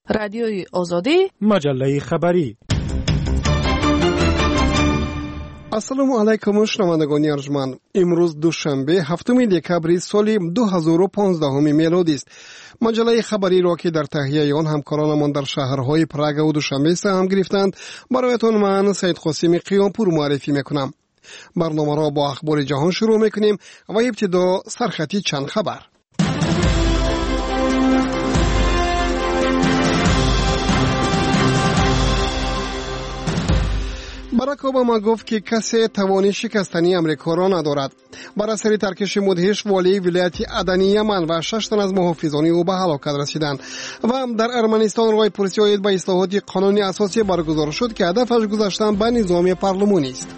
رادیوی آزادی، مجله خبری. السلام علیکم شنوندگان ارجمند. امروز دوشنبه هفتم دکبر سال 2015 میلادی است. مجله خبری را که در تهیه آن همکارانمان در شهرهای پراگ و دوشنبه سهم گرفتند برایتان من سید قاسم قیامپور معرفی میکنم. برنامه را با اخبار جهان شروع میکنیم و ابتدا سرخطی چند خبر. باراک اوباما گفت که کسی توان شکستنی امریکا را ندارد. بر اثر ترکش مدهش والی ولایت عدن یمن و 6 تن از محافظان او به هلاکت رسیدند. و در ارمنستان رای پرسی آید به اصلاحات قانونی اساسی برگزار شد که هدفش گذاشتن به نظام پارلمانی است.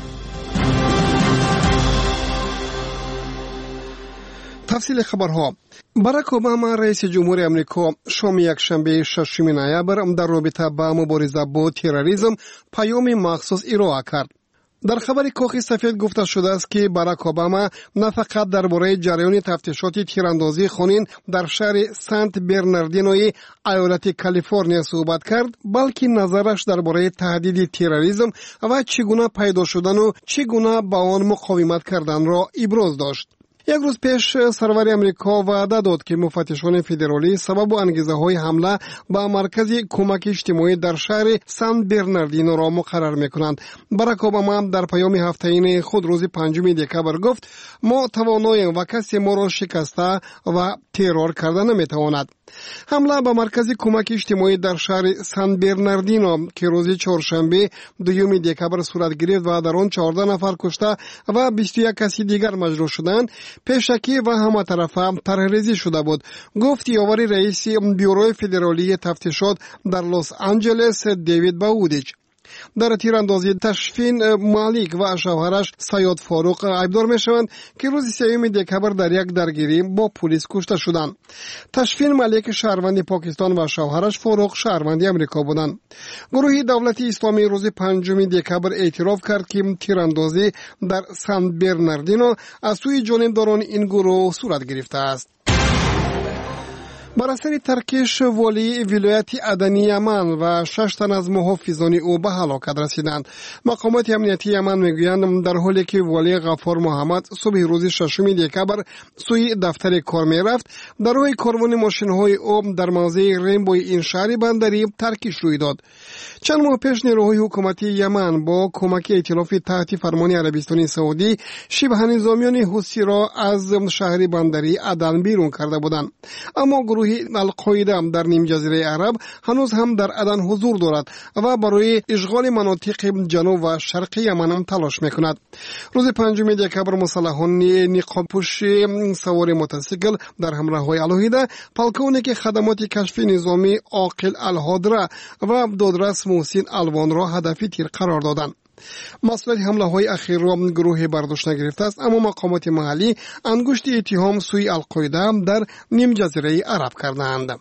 تفصیل خبرها. باراک اوباما رئیس جمهور امریکا شام یکشنبه 6 نوامبر در رابطه با مبارزه با تروریسم پیام مخصوص ارائه کرد. در خبر کاخ سفید گفته شده است که باراک اوباما نه فقط درباره جریان تفتیشات تیراندازی خونین در شهر سنت برناردینوی ایالت کالیفرنیا صحبت کرد، بلکه نظرش درباره تهدید تروریسم و چگونه پیدا شدن و چگونه با آن مقاومت کردن را ابراز داشت. یک روز پیش سرور امریکا وعده داد که مفتشان فدرالی سبب و انگیزه های حمله به مرکز کمک اجتماعی در شهر سن برناردینو را مقرر میکنند. باراک اوباما در پیام هفته‌ای خود روز 5 دکبر گفت ما تواناییم و کسی ما را شکسته و ترور کرده نمیتواند. حمله به مرکز کمک اجتماعی در شهر سن برناردینو که روز چهارشنبه 2 دکبر صورت گرفت و در آن 14 نفر کشته و 21 کسی دیگر مجروح شدند پیشکی و همه طرفه طرح‌ریزی شده بود، گفت یاور رئیس بیوروی فدرالی تفتیشات در لس آنجلس دیوید باودیچ. در تیراندازی تشفین مالک و شوهرش سیاد فاروق عیبدار میشوند که روز 3 دکبر در یک درگیری با پلیس کشته شدند. تشفین مالک شهروند پاکستان و شوهرش فاروق شهروند امریکا بودند. گروه دولت اسلامی روز 5 دکبر اعتراف کرد که تیراندازی در سن برناردینو از سوی جانبداران این گروه صورت گرفته است. بر اثر ترکش والی ولایت عدن یمن و 6 تن از محافظان او به هلاکت رسیدند. مقامات امنیتی یمن میگویند در حالی که والی غفار محمد صبح روز 6 دکبر سوی دفتر کار میرفت، در راه کاروان ماشین‌های او در موضع ریمبوی این شهر بندری ترکش روی داد. چند ماه پیش نیروهای حکومتی یمن با کمک ائتلاف تحت فرمان عربستان سعودی شبه نظامیان حوثی را از شهر بندری عدن بیرون کرده بودند، اما گروه القاعده در نیم جزیره عرب هنوز هم در عدن حضور دارد و برای اشغال مناطق جنوب و شرق یمن هم تلاش میکند. روز 5 دکبر مسلحان نقابپوش سوار موتورسیکل در همراهی الوهیده پلکونک خدمات کشف نظامی عاقل الهادره و دادرس محسن الوان را هدف تیر قرار دادند. مسئله حمله های اخیر را گروه برداشت نگرفته است، اما مقامات محلی انگشت اتهام سوی القاعده در نیم جزیره عرب کردند.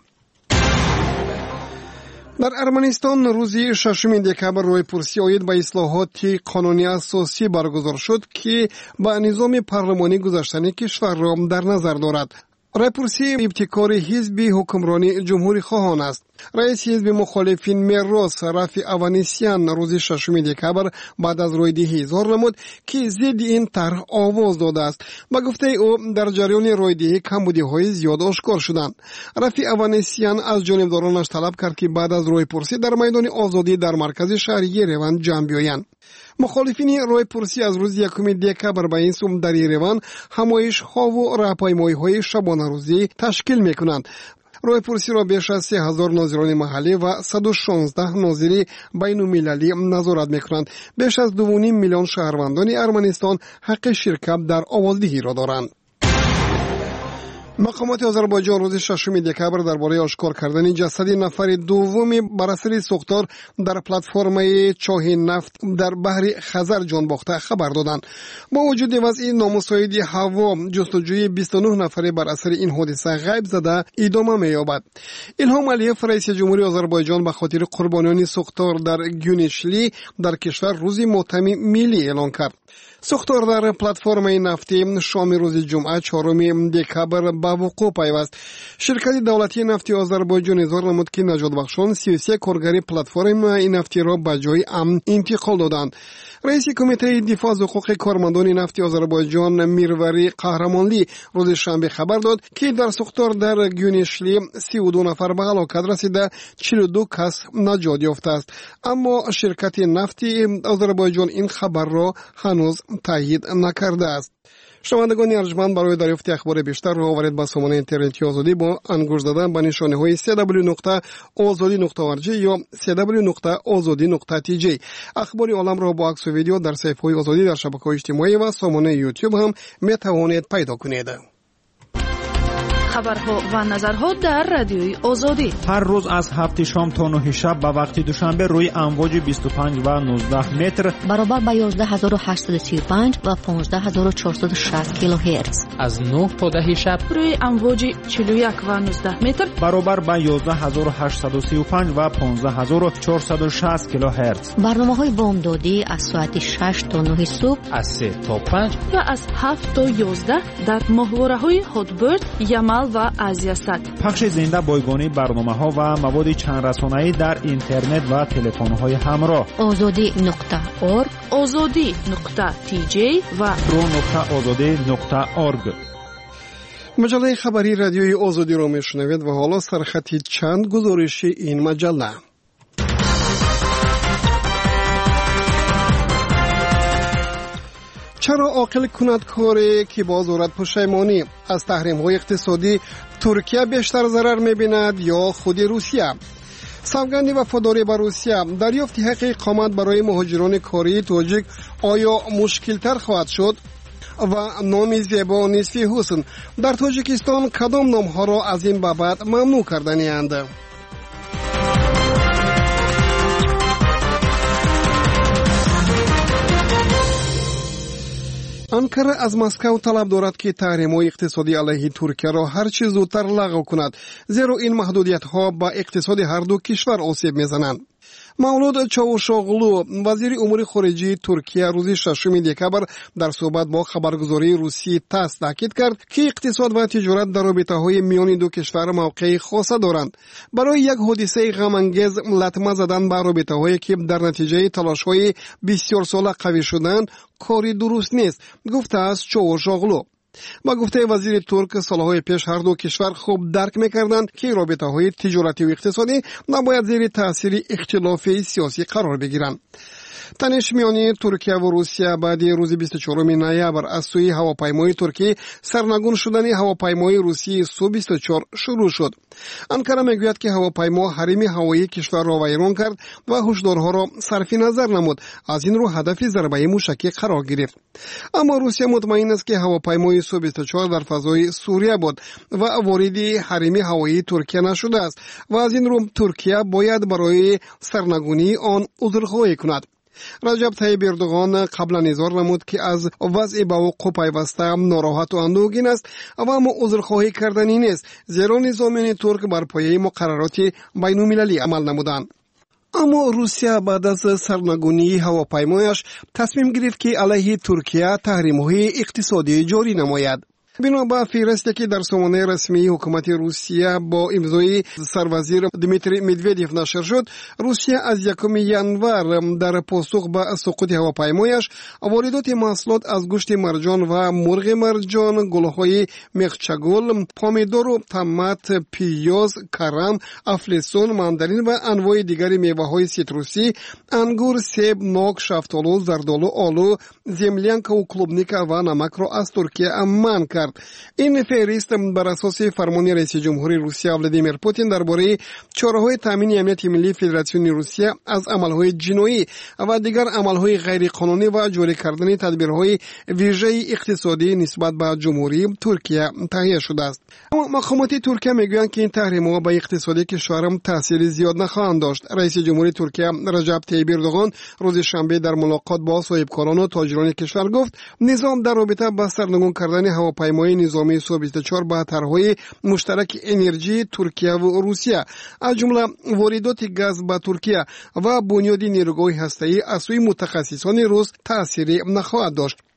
در ارمنستان روز 6 دکبر رای پرسی آید به اصلاحات قانونی اساسی برگزار شد که با نظام پارلمانی گذاشتن کشور را در نظر دارد. رای پرسی ابتکار حزب حکمرانی جمهوری خواهان است. رئیس حزب مخالفین میروس رفیع اوانیسیان روز 6 دکبر بعد از رایدهی اظهار نمود که ضد این طرح آواز داده است. با گفته او در جریان رایدهی کمبودی‌های زیاد آشکار شدند. رفیع اوانیسیان از جانبدارانش طلب کرد که بعد از رای پرسی در میدان آزادی در مرکز شهری یریوان جمع بیایند. مخالفین رای پرسی از روز 1 دکبر به این سو در یریوان همایش‌ها و راهپیمایی‌های شبانه روزی تشکیل می‌کنند. رای پرسی را بیش از 3000 ناظران محلی و 116 ناظر بین‌المللی نظارت می‌کنند. بیش از 2.5 میلیون شهروندان ارمنستان حق شرکت در آوازدهی را دارند. مقامات آذربایجان روز 6 دکبر درباره آشکار کردن جسد نفر دوم بر اثر سوختار در پلتفرم چاه نفت در بحر خزر جان باخته خبر دادند. با وجود وضع نامساعد هوا، جستجوی 29 نفر بر اثر این حادثه غیب زده ادامه می‌یابد. الهام علیف رئیس جمهوری آذربایجان به خاطر قربانیان سوختار در گیونشلی در کشور روز ماتم ملی اعلان کرد. ساختار در پلتفرم نفتی شام روز جمعه 4 دکبر به وقوع پیوست. شرکت دولتی نفتی آذربایجان اظهار نمود که نجات بخشان 33 کارگری پلتفرم نفتی را به جای امن انتقال دادند. رئیس کمیته دفاع از حقوق کارمندان نفتی آذربایجان میروری قهرمانلی روز شنبه خبر داد که در ساختار در گیونشلی 32 نفر به هلاکت رسیده، 42 کس نجات یافته است. اما شرکت نفتی آذربایجان این خبر را هنوز تایید نکرده است. شنوندگان ارجمند، برای دریافت اخبار بیشتر راه آورید به سامانه اینترنتی آزادی با انگشت زدن به نشانه های www.azadi.org یا www.azadi.tj. اخبار عالم را با عکس و ویدیو در صفحه های آزادی در شبکه‌های اجتماعی و سامانه یوتیوب هم می توانید پیدا کنید. خبرها و نظرها در رادیوی آزادی هر روز از 7 شام تا 9 شب به وقت دوشنبه روی امواج 25 و 19 متر برابر با 11835 و 15460 کیلوهرتز، از 9 تا 10 شب روی امواج 41 و 19 متر برابر با 11835 و 15460 کیلوهرتز. برنامه‌های بامدادی از ساعت 6 تا 9 صبح، از 3 تا 5 و از 7 تا 11 در ماهواره‌های هاتبرد، یمل و آزیا سات. پخش زنده بایگانی برنامه‌ها و مواد چند رسانه‌ای در اینترنت و تلفن‌های همراه. azadi.org، azadi.tj و pro.azadi.org. مجله خبری رادیوی آزادی را میشنوید و حالا سرخطی چند گزارش این مجله. چرا عاقل کند کاری که با ضرورت پشیمانی؟ از تحریم‌های اقتصادی ترکیه بیشتر ضرر می‌بیند یا خود روسیه؟ سوگند وفاداری به روسیه، دریافت حق اقامت برای مهاجران کاری تاجیک آیا مشکل‌تر خواهد شد؟ و نام زیبا نصفی حسن، در تاجیکستان کدام نام‌ها را از این بابت ممنوع کرده‌اند؟ انکره از مسکو طلب دارد که تحریم‌های اقتصادی علیه ترکیه را هر چه زودتر لغو کند، زیرا این محدودیت‌ها با اقتصاد هر دو کشور آسیب می‌زنند. مولود چاوشاغلو، وزیر امور خارجه ترکیه، روز 6 دکبر در صحبت با خبرگزاری روسی تاس تاکید کرد که اقتصاد و تجارت در رابطه‌های میان دو کشور موقعی خاصه دارند. برای یک حادثه غم‌انگیز لطمه زدن به رابطه‌هایی که در نتیجه تلاش‌های بسیار ساله قوی شدند کاری درست نیست، گفته است چاوشاغلو. با گفته وزیر ترک، سالهای پیش هر دو کشور خوب درک می‌کردند که رابطه‌های تجارتی و اقتصادی نباید زیر تأثیر اختلاف سیاسی قرار بگیرند. تنش میان ترکیه و روسیه بعد روز 24 نوامبر از سوی هواپیمای ترکی سرنگون شدن هواپیمای روسی سو 24 شروع شد. انکره میگوید که هواپیما حریم هوایی کشور را ویران کرد و هشدارها را صرف نظر نمود، از این رو هدف ضربه موشکی قرار گرفت. اما روسیه مطمئن است که هواپیمای سو 24 در فضای سوریه بود و وارد حریم هوایی ترکیه نشده است و از این رو ترکیه باید برای سرنگونی آن عذرخواهی کند. رجب طیب اردوغان قبلا اظهار نمود که از وضع به وقوع پیوسته ناراحت و اندوهگین است و اما عذرخواهی کردنی نیست، زیرا نظامیان ترک بر پایه مقررات بین‌المللی عمل نمودند. اما روسیه بعد از سرنگونی هواپیمایش تصمیم گرفت که علیه ترکیه تحریم‌های اقتصادی جاری نماید. بنا به فهرستی که در سامانه رسمی حکومت روسیه با امضای سروزیر دمیتری مدودیف نشر شد، روسیه از 1 ژانویه در پاسخ به سقوط هواپیمایش واردات محصولات از گوشت مرجان و مرغ مرجان، گل‌های میخچگل، پامیدور و طماط، پیاز، کرم، افلسون، ماندارین و انواع دیگر میوه‌های سیتروسی، انگور، سیب، نوک، شفتالو، زردالو، آلو، زملянка و کلوبنیکا و نمک را از ترکیه منع کرد. این فهرست بر اساس فرمان رئیس جمهوری روسیه ولادیمیر پوتین درباره چاره‌های تامین امنیت ملی فدراسیون روسیه از عمل‌های جنایی و دیگر عمل‌های غیرقانونی و جاری کردن تدبیرهای ویژه اقتصادی نسبت به جمهوری ترکیه تهیه شده است. اما مقامات ترکیه میگویند که این تحریم‌ها به اقتصادی کشورم تأثیر زیاد نخواهند داشت. رئیس جمهوری ترکیه رجب طیب اردوغان روز شنبه در ملاقات با صاحبکاران و تاجران کشور گفت نظام در رابطه با سرنگون کردن هواپیمای نظامی سو 24 با طرح‌های مشترک انرژی ترکیه و روسیه، از جمله واردات گاز به ترکیه و بنیاد نیروگاه هسته‌ای از سوی متخصصان روس تأثیری نخواهد داشت.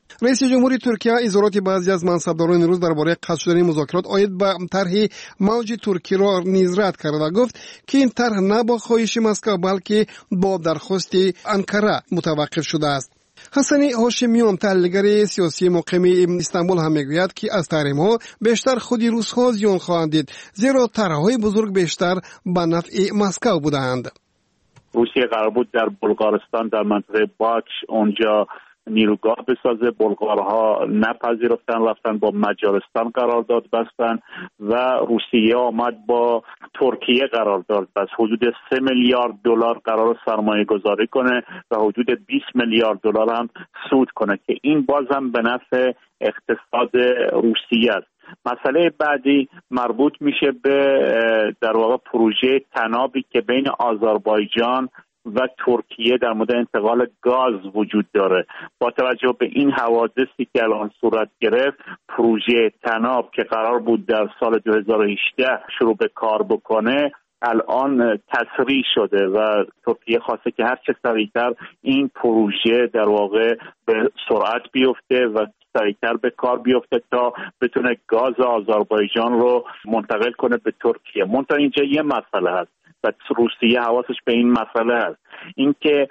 رئیس جمهوری ترکیه اظهارات بعضی از منصبداران روز درباره قطع شدن مذاکرات عاید به طرح موج ترکی را نیز رد کرد و گفت که این طرح نه با خواهش مسکو بلکه با درخواست انقره متوقف شده است. حسنی هاشمیان تحلیلگر سیاسی مقیم استانبول هم میگوید که از تحریم‌ها بیشتر خودی روس‌ها زیان خواهند دید، زیرا طرح‌های بزرگ بیشتر به نفع مسکو بودند. روسیه قرار بود در بلغارستان در منطقه باکش اونجا نیروگاه بسازه. بلغارها نپذیرفتن، رفتن با مجارستان قرارداد بستن و روسیه آمد با ترکیه قرارداد بست. حدود 3 میلیارد دلار قرار سرمایه گذاری کنه و حدود 20 میلیارد دلار هم سود کنه که این بازم به نفع اقتصاد روسیه است. مسئله بعدی مربوط میشه به در واقع پروژه تنابی که بین آذربایجان و ترکیه در مورد انتقال گاز وجود داره. با توجه به این حوادثی که الان صورت گرفت، پروژه تناب که قرار بود در سال 2018 شروع به کار بکنه الان تسریع شده و ترکیه خواسته که هر چه سریعتر این پروژه در واقع به سرعت بیفته و سریعتر به کار بیفته تا بتونه گاز آذربایجان رو منتقل کنه به ترکیه. منتها اینجا یه مسئله هست و روسیه حواسش به این مسئله هست، اینکه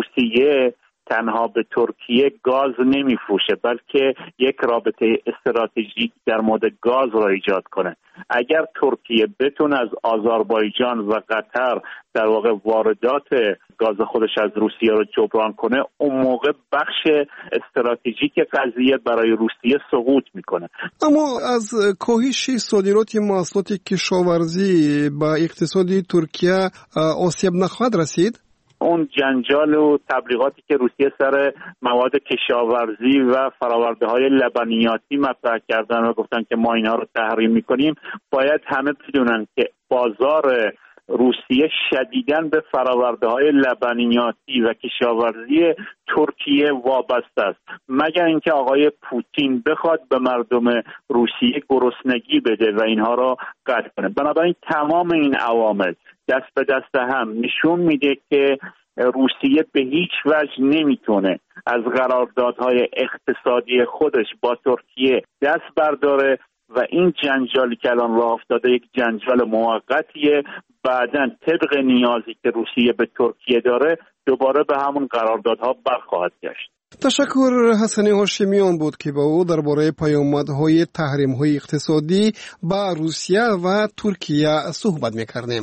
روسیه تنها به ترکیه گاز نمیفروشه بلکه یک رابطه استراتژیک در مورد گاز را ایجاد کنه. اگر ترکیه بتونه از آذربایجان و قطر در واقع واردات گاز خودش از روسیه رو جبران کنه، اون موقع بخش استراتژیک قضیه برای روسیه سقوط میکنه. اما از کاهش صادرات محصولات کشاورزی به اقتصادی ترکیه آسیب نخواهد رسید؟ اون جنجال و تبلیغاتی که روسیه سر مواد کشاورزی و فرآورده‌های لبنیاتی مطرح کردن و گفتن که ما اینها رو تحریم می‌کنیم، باید همه بدونن که بازار روسیه شدیداً به فرآورده‌های لبنیاتی و کشاورزی ترکیه وابسته است، مگر اینکه آقای پوتین بخواد به مردم روسیه گرسنگی بده و اینها را قطع کنه. بنابراین تمام این عوامل دست به دست هم نشون میده که روسیه به هیچ وجه نمیتونه از قراردادهای اقتصادی خودش با ترکیه دست برداره و این جنجالی که الان راه افتاده یک جنجال موقتیه. بعداً طبق نیازی که روسیه به ترکیه داره دوباره به همون قراردادها برخواهد گشت. تشکر. حسنی هاشمیان بود که با او درباره پیامدهای تحریم‌های اقتصادی با روسیه و ترکیه صحبت می‌کردیم.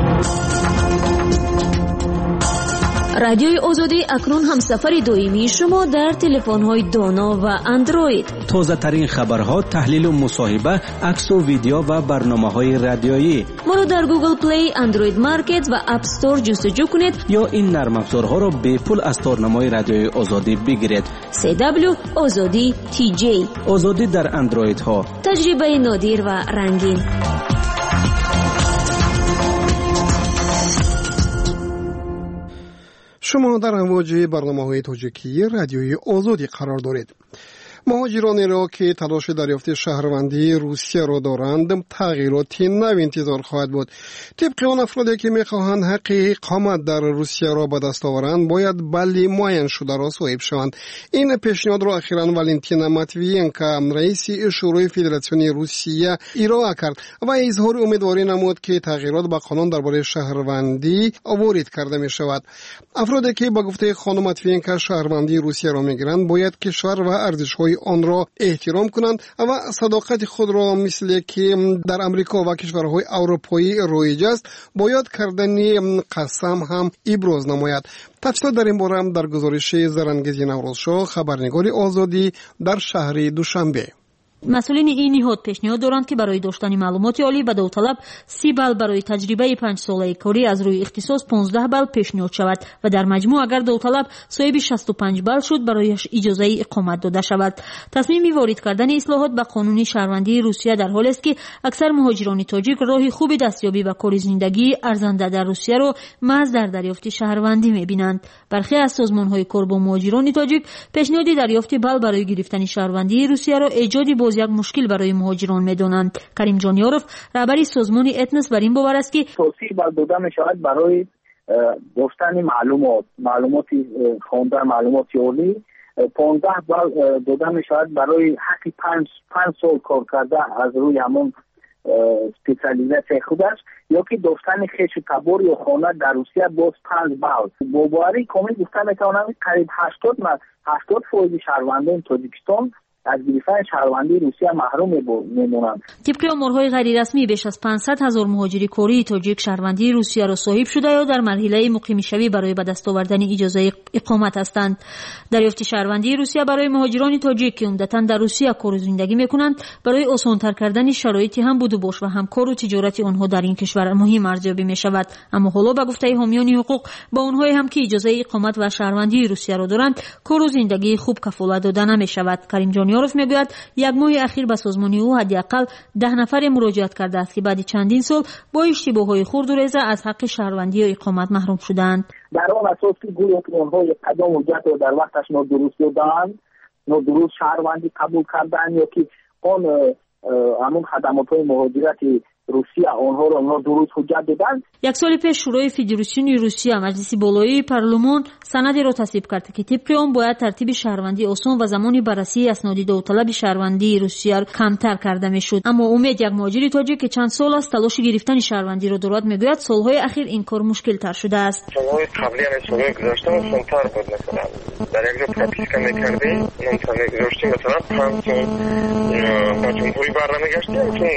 رادیوی آزادی اکنون همسفر دائمی شما در تلفن‌های دانا و اندروید. تازه ترین خبرها، تحلیل و مصاحبه، عکس و ویدیو و برنامه‌های رادیویی. ما رو در گوگل پلی، اندروید مارکت و اپ استور جستجو کنید یا این نرم افزارها را به پول از تارنمای رادیوی آزادی بگیرید. CW آزادی TJ. آزادی در اندروید ها. تجربه نادر و رنگین. شما در امواج برنامه‌های تاجیکی رادیوی آزادی قرار دارید. مهاجرانی را که تلاش دریافت شهروندی روسیه را دارند تغییراتی نو انتظار خواهد بود. طبق آن افرادی که می‌خواهند حق اقامت در روسیه را به دست آورند باید بلی معین شده را صاحب شوند. این پیشنهاد را اخیراً والنتینا ماتویینکا رئیس شورای فدراسیون روسیه ارائه کرد و اظهار امیدواری نمود که تغییرات به قانون درباره شهروندی وارد کرده می شود. افرادی که با گفته خانم ماتویینکا شهروندی روسیه را می‌گیرند باید کشور و ارزش‌های آن را احترام کنند و صداقت خود را مثل که در امریکا و کشورهای اروپایی رایج است باید کردنی قسم هم ابراز نماید. تفصیل در این باره در گزارش زرنگیز نوروزشاه خبرنگار آزادی در شهر دوشنبه. مسئولین این نهاد پیشنهاد دارند که برای داشتن معلومات عالی به داوطلب 30 بال برای تجربه 5 ساله کاری از روی اختصاص 15 بال پیشنهاد شود و در مجموع اگر داوطلب صاحب 65 بال شد برایش اجازه اقامت داده شود. تصمیم وارد کردن اصلاحات به قانون شهروندی روسیه در حالی است که اکثر مهاجران تاجیک راه خوبی دستیابی به کار زندگی ارزنده در روسیه را محض در دریافت شهروندی می‌بینند. برخی از سازمان‌های کار با مهاجران تاجیک پیشنهاد دریافت بال برای گرفتن شهروندی روسیه را ایجاد یک مشکل برای مهاجران می‌دانند. کریم جانیاروف رهبر سازمان اتنس بر این باور است که توصیه بر داده می‌شود برای داشتن معلومات خواندن معلومات عالی 15 بال داده می شود برای حق 5 سال کار کرده از روی همون سپیسیالیزاسیون خودش، یا که داشتن خیش تبار یا خانه در روسیه باز 5 بال. با باوری کامل گفته میتوانم قریب 80% شهروندان تاجیکستان از گرفتن شهروندی روسیه محروم میمونند. طبق آمارهای غیر رسمی بیش از 500,000 مهاجر کره تاجیک شهروندی روسیه را صاحب شده یا در مرحله مقیم شوی برای به دست آوردن اجازه اقامت هستند. دریافت شهروندی روسیه برای مهاجران تاجیک که عمدتاً در روسیه کار و زندگی میکنند برای آسان‌تر کردن شرایطی هم بود و باش و هم کار و تجارت آنها در این کشور مهم ارزیابی میشود. اما حالا به گفته حامیان حقوق با آنهای هم که اجازه اقامت و شهروندی روسیه را دارند کار و زندگی خوب کفالت داده نمیشود. کریم جانیاروف میگوید یک ماه اخیر به سازمان او حداقل 10 نفر مراجعت کرده است که بعد چندین سال با اشتباه‌های خرد و ریزه از حق شهروندی و اقامت محروم شدند. در آن اساس که گروه آنهای قدم حجت را در وقتش نادرست دادند، نادرست شهروندی قبول کردند یا که آن همون خدمات‌های مهاجرت روسیه آنها را نادرست حجت دادند. یک سال پیش شورای فدراسیون روسیه مجلس بالایی پارلمان سندی را تصویب کرد که طبق آن باید ترتیب شهروندی آسان و زمان بررسی اسناد داوطلب شهروندی روسیه کمتر کرده میشد. اما امید یک مهاجر تاجیک که چند سال است تلاش گرفتن شهروندی را دارد میگوید سالهای اخیر این کار مشکل تر شده است. سالهای قبلی هم سالهای گذشته آسان‌تر بود. مثلا در یک جا پروپیسکا می‌کردی منتها می‌گذاشتی مثلا 5 سال با جمهوری برنمیگشتی چون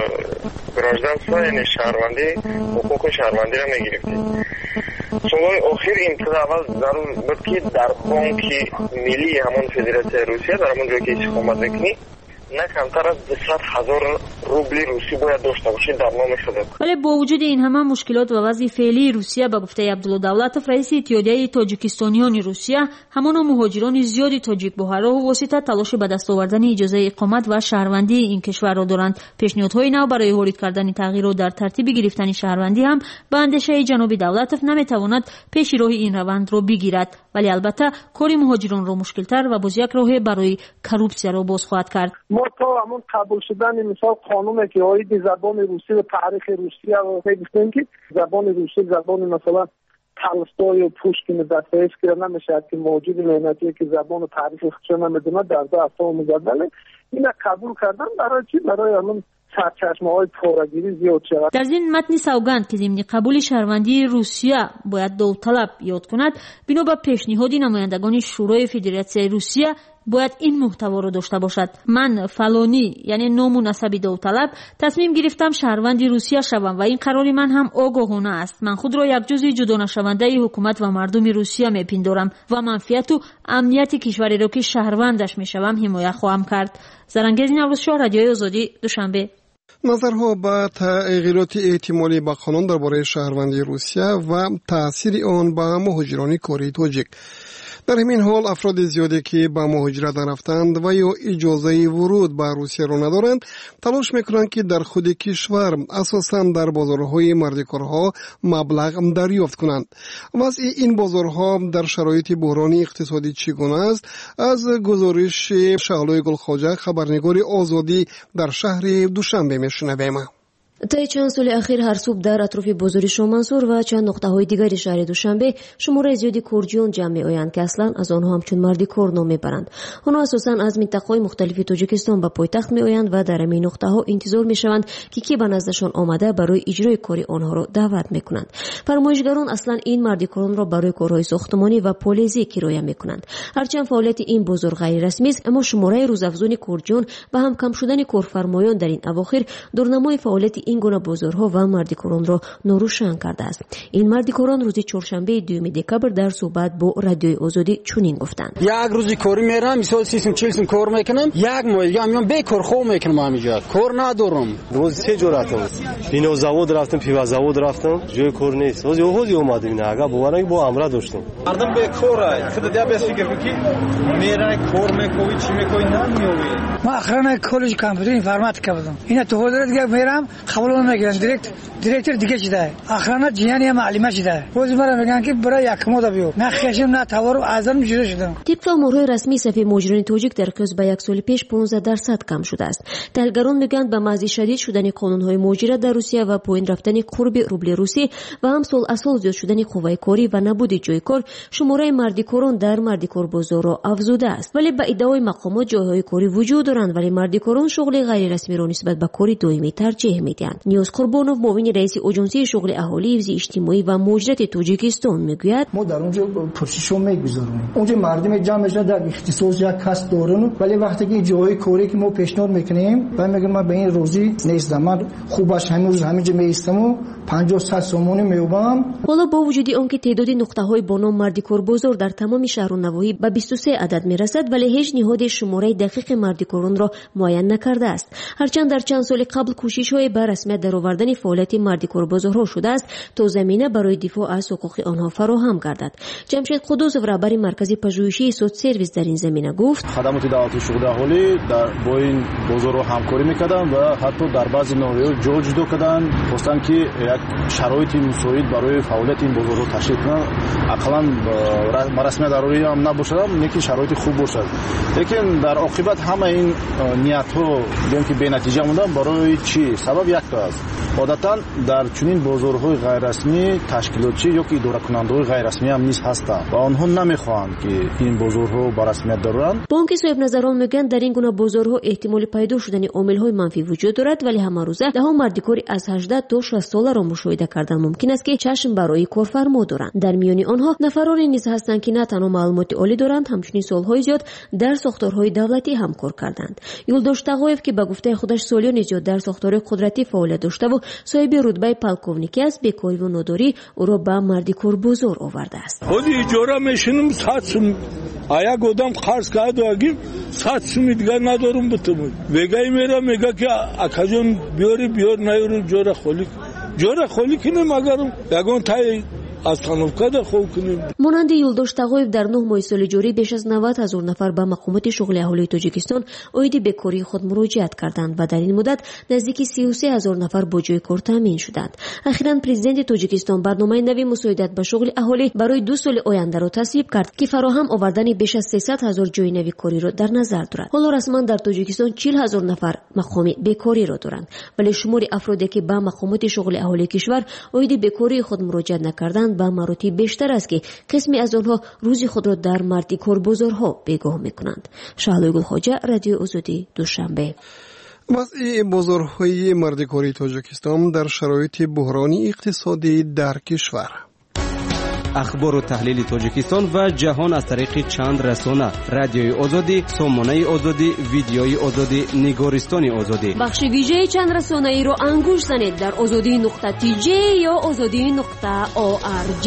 گراجدن یعنی شهروندی حقوق شهروندی را میگرفتی. سالهای آخر امتیاز اول ضرور بود که در بانک ملی همون فدراسیون روسیه در همون جایی که اقامت میکنی نه کمتر از 200,000 روبل روسی باید داشته باشید در نام خودت. ولی با وجود این همه مشکلات و وضع فعلی روسیه به گفته عبدالله دولتوف رئیس اتحادیه تاجیکستانیان روسیه همان مهاجران زیادی تاجیک با هر راه و واسطه تلاش به دست آوردن اجازه اقامت و شهروندی این کشور را دارند. پیشنهادهای نو برای وارد کردن تغییرات در ترتیب گرفتن شهروندی هم به اندیشه جناب دولتوف نمیتواند پیش راه این روند را بگیرد، ولی البته کار مهاجران را مشکل‌تر و باز یک راه برای کروپسیا را باز خواهد کرد. تا همون قبول شدن مثال قانون که آید زبان روسی و تاریخ روسیه رو گفتیم که زبان روسی زبان مثلا تالستوی و پوشکین دستایفسکی که نمیشه که موجود مهنتی که زبان و تاریخ خودشون نمیدونه در دستا مجدله اینا قبول کردن برای چی؟ برای همون سرچشمه‌های پورگیری زیاد شود. در این متن سوگند که ضمن قبول شهروندی روسیه باید داوطلب یاد کند بنا به پیشنهاد نمایندگان شورای فدراسیون روسیه باید این محتوا را داشته باشد: من فلانی یعنی نام و نسب داوطلب تصمیم گرفتم شهروندی روسیه شوم و این قرار من هم آگاهانه است. من خود را یک جزء جدا نشونده حکومت و مردم روسیه میپندارم و منفعت و امنیت کشوری را که شهروندش میشوم حمایت خواهم کرد. زرنگیز نوروزشاه، رادیوی آزادی، دوشنبه. نظرها به تغییرات احتمالی به قانون درباره شهروندی روسیه و تاثیر آن به مهاجران کره تاجیک. در همین حال افراد زیادی که به مهاجرت رفتند و یا اجازه ورود به روسیه را ندارند تلاش میکنند که در خود کشور اساساً در بازارهای مردکارها مبلغ دریافت کنند. وضع این بازارها در شرایط بحران اقتصادی چگونه است؟ از گزارش شعلوی گلخواجه خبرنگار آزادی در شهر دوشنبه میشنویم. طی چند سال اخیر هر صبح در اطراف بازار شامنصور و چند نقطه‌های دیگری شهر دوشنبه شمار زیادی کردیان جمع می‌آیند که اصلاً از آنها همچون مردی کار نام می‌برند. آنها اساساً از منطقه‌های مختلف تاجیکستان به پایتخت می‌آیند و در همین نقطه‌ها انتظار می‌شوند که کی به نزدشان آمده برای اجرای کار آنها را دعوت می‌کنند. فرمایشگران اصلاً این مردکاران را برای کارهای ساختمانی و پلیسی کرایه می‌کنند. هرچند فعالیت این بازار غیر رسمی است، اما شماره روزافزون کردیان و هم کم شدن کارفرمایان در این اواخر دورنمای فعالیت این گونه بازارها و مردکاران را ناروشن کرده است. این مردکاران روز چهارشنبه 2 دکبر در صحبت با رادیوی آزادی چنین گفتند: یک روزی کاری میرم، مثلا 30-40 کار میکنم، یک ماه دیگه میام بیکار خو میکنم، همینجا کار ندارم. روز سه جور رفتم، بنا زاود رفتم، پیوا زاود رفتم، جای کار نیست. روز یهودی اومد اینا، اگه بوانه با امرا داشتم. مردم بیکاره، خود دیگه بس فکر می‌کنی میرن کار میکنی چی میکنی نمیوی. ما اخران کالج کامپیوتر اینفرماتیکا بودم. اینا تو هول دیگه میرم قبول نمیگیرن. دیرکتر دیگه چیه؟ آخرانه جیانی معلومه شده. روز مرا میگن که برای یک ماه بیو. نه خشم نه تاور و ازم جوری شدم. طبق امورهای رسمی صفحه مهاجرین تاجیک در قیاس به یک سال پیش 15% کم شده است. تحلیلگران میگن به محض شدید شدن قانونهای مهاجرت در روسیه و پایین رفتن قرب روبل روسی و هم سال اصل زیاد شدن قوای کاری و نبود جای کار شماره مردکاران در مردکار بازار را افزوده است. ولی به ادعای مقامات جایهای کاری وجود دارند ولی مردکاران شغل غیر رسمی را نسبت به کاری دائمی ترجیح میدهند. نیوز قربانوف معاون رئیس اجنسی شغل اهالی حفظ اجتماعی و مهاجرت تاجیکستان میگوید ما در اونجا پرسشو میگذاریم. اونجا مردم جمع شده در اختصاص یک کس دارن ولی وقتی که جای کاری که ما پیشنهاد میکنیم و میگن ما به این روزی نیستم من خوبش هنوز همینجا میستم و 50 سومونی میوبم. حالا با وجود آنکه تعداد نقطه‌های با نام مردکار بازار در تمام شهر و نواحی به 23 عدد میرسد ولی هیچ نهاد شماره دقیق مردکاران را معین نکرده است. هرچند در چند سال قبل کوشش‌های به رسمیت درآوردن فعالیت مردکار بازارها شده است تا زمینه برای دفاع از حقوق آنها فراهم گردد. جمشید قدوس رهبر مرکز پژوهشی سود سرویس در این زمینه گفت خدمات دولتی شغل اهالی با این بازارها همکاری می‌کردند و حتی در بعضی نواحی جدا کردند خواستند که یک شرایط مساعد برای فعالیت این بازارها تشکیل کنند. اقلا رسمیت ضروری هم نباشد لیکن شرایط خوب باشد. لیکن در عاقبت همه این نیت‌ها دیدیم که بی نتیجه موندن. برای چی؟ سبب یک تا است. عادتاً در چنین بازارهای غیر رسمی تشکیلاتچی یا که اداره کننده‌های غیر رسمی هم نیز هستند و آنها نمی‌خواهند که این بازارها با رسمیت دارند. بانک صاحب نظران میگن در این گونه بازارها احتمال پیدا شدن عامل‌های منفی وجود دارد ولی همه روزه ده مردکاری از 18 تا 60 ساله را مشاهده کردن ممکن است که چشم برای کارفرما دارند. در میان آنها نفرانی نیز هستند که نه تنها معلومات عالی دارند همچنین سال‌های زیاد در ساختارهای دولتی هم کار کردند. یولداش تقویف که به گفته خودش سالیان زیاد در ساختار قدرتی فعالیت داشته و صاحب رتبه پالکوونیکی است بیکاری و نداری او را به مردکار بازار آورده است. خود اجاره میشنم 100 سوم آیا گودام خرج کرد و اگه 100 سوم دیگه ندارم بتوم وگای میگه که اکاجون بیار نیارو جوره خالی کنیم اگرم یگان تای از تنوکده خوب کنیم. مانند یولداش تقویف در 9 ماه سال جاری بیش از 90,000 نفر به مقامات شغل اهالی تاجیکستان عاید بیکاری خود مراجعت کردند و در این مدت نزدیک 33,000 نفر با جای کار تامین شدند. اخیراً پرزیدنت تاجیکستان برنامه نوی مساعدت به شغل اهالی برای 2 سال آینده را تصویب کرد که فراهم آوردن بیش از 300,000 جای نوی کاری را در نظر دارد. حالا رسما در تاجیکستان 40,000 نفر مقام بیکاری را دارند ولی شمار افرادی که به مقامات شغل اهالی کشور عاید بیکاری خود مراجعت نکردند به مراتب بیشتر است که قسمی از آنها روزی خود را در مردکار بازارها بیگاه میکنند. شهلوی گلخواجه، رادیو آزادی، دوشنبه. وضع بازارهای مردکاری تاجیکستان در شرایط بحرانی اقتصادی در کشور. اخبار و تحلیل تاجیکستان و جهان از طریق چند رسانه: رادیوی آزادی، سامانه آزادی، ویدیوی آزادی، نگارستان آزادی. بخش ویژه چند رسانه ای را انگوش زنید در azadi.tj یا azadi.org.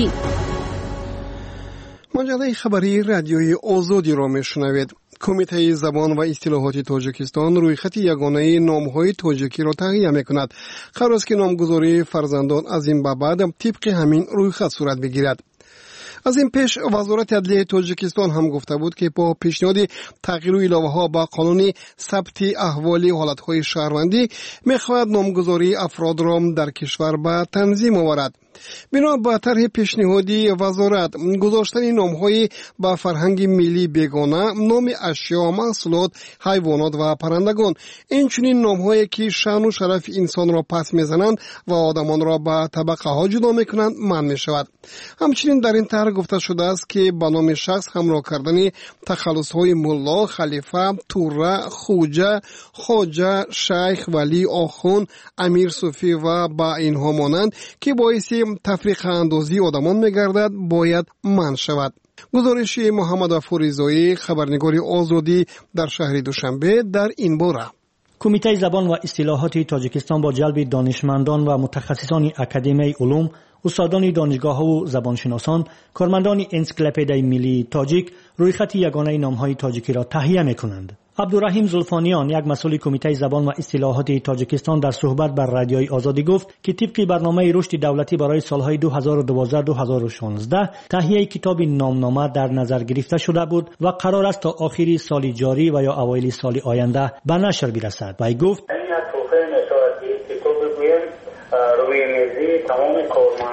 مجله خبری رادیوی آزادی را میشنوید. کمیته زبان و اصطلاحات تاجیکستان رویخط یگانه نام‌های تاجیکی را تهیه می‌کند. قرار است که نامگذاری فرزندان از این به بعد طبق همین رویخط صورت بگیرد. از این پیش وزارت عدلیه تاجیکستان هم گفته بود که با پیشنهاد تغییر و الهه‌ها به قانون ثبت احوال حالت‌های شهروندی می‌خواهد نامگذاری افراد را در کشور به تنظیم آورد. بنا به طرح پیشنهادی وزارت گذاشتن نام‌های با فرهنگ ملی بیگانه، نام اشیا، محصولات، حیوانات و پرندگان، اینچنین نام‌هایی که شأن و شرف انسان را پس می‌زنند و آدمان را به طبقه‌ها جدا می‌کنند منع می‌شود. همچنین در این طرح گفته شده است که با نام شخص همراه کردن تخلص‌های ملا، خلیفه، توره، خوجه، خواجه، شیخ، ولی، آخوند، امیر صوفی و با اینها مانند که باعث تفریق اندازی آدمان می‌گردد باید منع شود. گزارش محمد افوریزایی، خبرنگار آزادی در شهر دوشنبه در این باره. کمیته زبان و اصطلاحات تاجیکستان با جلب دانشمندان و متخصصان اکادمی علوم، استادان دانشگاه‌ها و زبانشناسان، کارمندان انسیکلوپدی ملی تاجیک رویخط یگانه نام‌های تاجیکی را تهیه می‌کنند. عبدالرحیم زلفانیان، یک مسئول کمیته زبان و اصطلاحات تاجیکستان، در صحبت بر رادیوی آزادی گفت که طبق برنامه رشد دولتی برای سالهای 2012-2016 تهیه کتاب نامنامه در نظر گرفته شده بود و قرار است تا آخر سال جاری و یا اوایل سال آینده به نشر برسد. وی گفت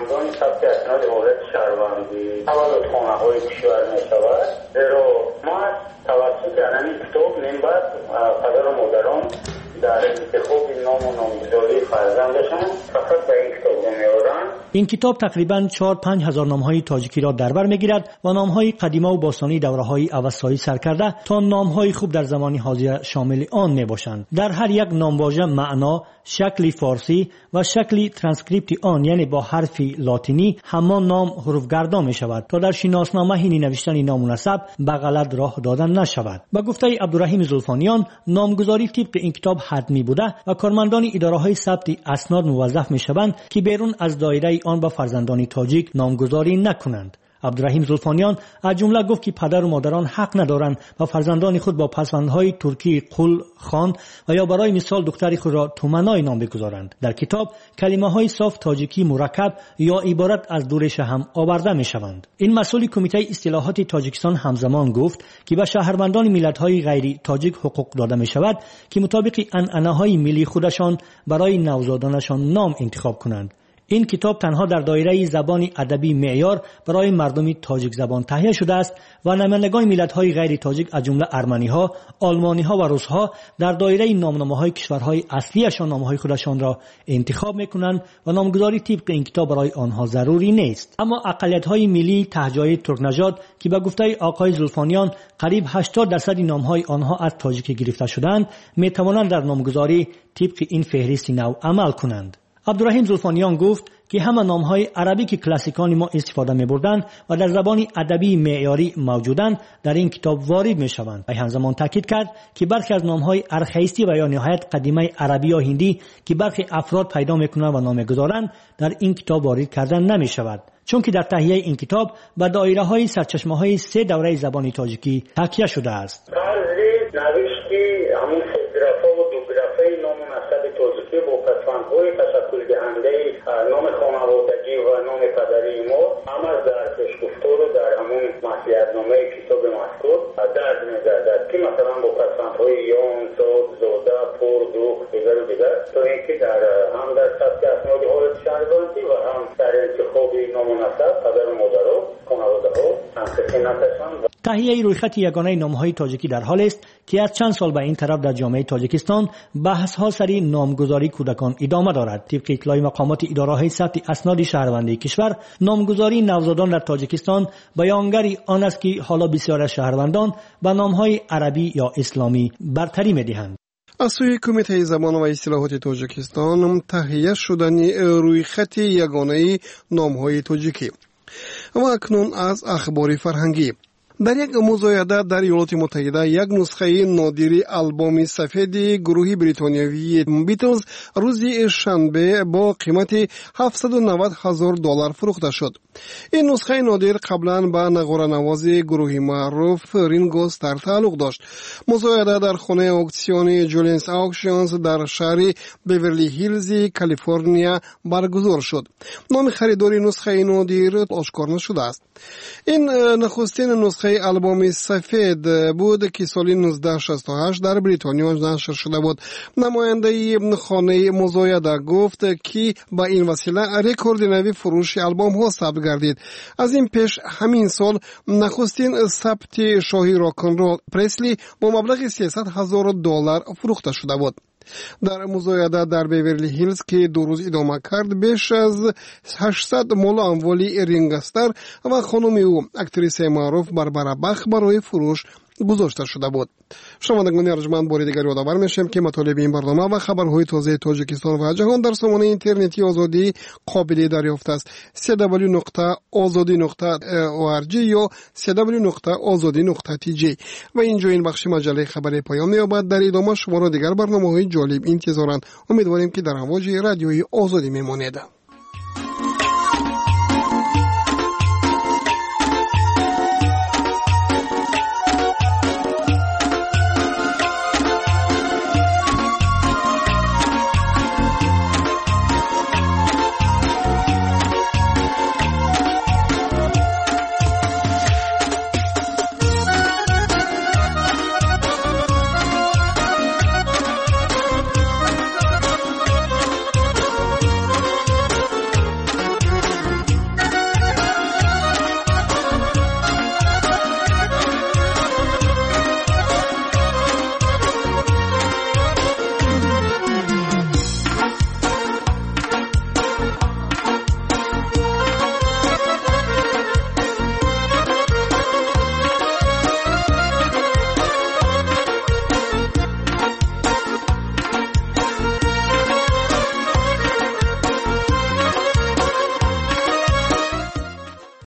کارمندان ثبت اسناد حالت شهروندی تولدخانه‌های کشور می‌شود. زیرا ما توسط همین کتاب منبع پدر و مادران در انتخاب نام و نامگذاری فرزندشان فقط به این کتاب می‌آورند. این کتاب تقریباً 4-5 هزار نام‌های تاجیکی را در بر می‌گیرد و نام‌های قدیمه و باستانی دوره‌های اوستایی سر کرده تا نام‌های خوب در زمان حاضر شامل آن می‌باشند. در هر یک نامواژه معنا، شکلی فارسی و شکلی ترانسکریپتی آن یعنی با حرفی لاتینی همان نام حروف گردان می‌شود تا در شناسنامه حین نوشتن نام و نسب به غلط راه دادن نشود. به گفته عبدالرحیم زلفانیان نامگذاری طبق این کتاب حتمی بوده و کارمندان اداره‌های ثبت اسناد موظف می‌شوند که بیرون از دایره آن به فرزندان تاجیک نامگذاری نکنند. عبدالرحیم زلفانیان از جمله گفت که پدر و مادران حق ندارند و فرزندان خود با پسوندهای ترکی قل خان و یا برای مثال دختری خود را تومنای نام بگذارند. در کتاب کلمه‌های صاف تاجیکی مرکب یا عبارت از دورش هم آورده می‌شوند. این مسئول کمیته اصلاحات تاجیکستان همزمان گفت که به شهروندان ملت‌های غیر تاجیک حقوق داده می‌شود که مطابق عنعنه‌های ملی خودشان برای نوزادانشان نام انتخاب کنند. این کتاب تنها در دایره زبان ادبی معیار برای مردم تاجیک زبان تهیه شده است و نمایندگان ملت‌های غیر تاجیک از جمله ارمنی‌ها، آلمانی‌ها و روس‌ها در دایره نامنامه‌های کشورهای اصلیشان نام‌های خودشان را انتخاب می‌کنند و نامگذاری طبق این کتاب برای آنها ضروری نیست. اما اقلیت‌های ملی تهجای ترکنژاد که به گفته آقای زلفانیان قریب 80% نام‌های آنها از تاجیک گرفته شدند، می‌توانند در نامگذاری طبق این فهرست نو عمل کنند. عبدالرحیم زلفانیان گفت که همه نام‌های عربی که کلاسیکان ما استفاده می‌بردند و در زبان ادبی معیاری موجودند در این کتاب وارد می‌شوند. و همزمان تاکید کرد که برخی از نام‌های ارخیستی و یا نهایت قدیمی عربی یا هندی که برخی افراد پیدا می‌کنند و نام گذارند در این کتاب وارد کردن نمی‌شود، چون که در تهیه این کتاب به دایره‌های سرچشمه‌های 3 دوره زبان تاجیکی تکیه شده است. نام خانوادگی و نام پدری ما هم از در پیشگفتار و در همون معصیت‌نامه کتاب مذکور درج می‌گردد که مثلا با پسوندهای یان، زاد، زاده، پور، دوغ دیگر و دیگر تا اینکه در هم در ثبت اسناد حالت شهروندی و هم در انتخاب نام و نسب پدر و مادرها خانواده‌ها همکسی نکشند. تهیه رویخط یگانه نام‌های تاجیکی در حال است که از چند سال به این طرف در جامعه تاجیکستان بحث‌ها سری نامگذاری کودکان ادامه دارد. طبق اطلاع مقامات اداره‌های ثبت اسناد شهروندی کشور، نامگذاری نوزادان در تاجیکستان بیانگری آن است که حالا بسیار از شهروندان به نام‌های عربی یا اسلامی برتری می‌دهند. از سوی کمیته زبان و اصلاحات تاجیکستان تهیه شدن رویخط یگانه نام‌های تاجیکی. و اکنون از اخبار فرهنگی. در یک مزایده در ایالات متحده یک نسخه نادری آلبوم سفید گروه بریتانیایی بیتلز روز شنبه با قیمت $790,000 فروخته شد. این نسخه نادر قبلا به نقاره نواز گروه معروف رینگو استار تعلق داشت. مزایده در خانه اکسیون جولینز آکشنز در شهر بیورلی هیلز کالیفرنیا برگزار شد. نام خریدار نسخه نادر آشکار نشده است. این نخستین نسخه آلبوم سفید بود که سال 1968 در بریتانیا نشر شده بود. نماینده خانه مزایده گفت که با این وسیله رکورد نوی فروش آلبوم ها ثبت گردید. از این پیش همین سال نخستین ثبت شاهی راکن رول پرسلی با مبلغ $300,000 فروخته شده بود. در مزایده در بیورلی هیلز که 2 روز ادامه کرد بیش از 800 مال اموالی رینگستر و خانم او اکتریسه معروف بربرا بخ برای فروش گذاشته شده بود. شنوندگان ارجمند بار دیگر یادآور میشیم که مطالب این برنامه و خبرهای تازه تاجیکستان و جهان در سامانه اینترنتی آزادی قابل دریافت است. www.azadi.org یا www.azadi.tg. و اینجا این بخش مجله خبر پایان می‌یابد. در ادامه شما را دیگر برنامه‌های جالب انتظارند. امیدواریم که در امواج رادیوی آزادی میمانید.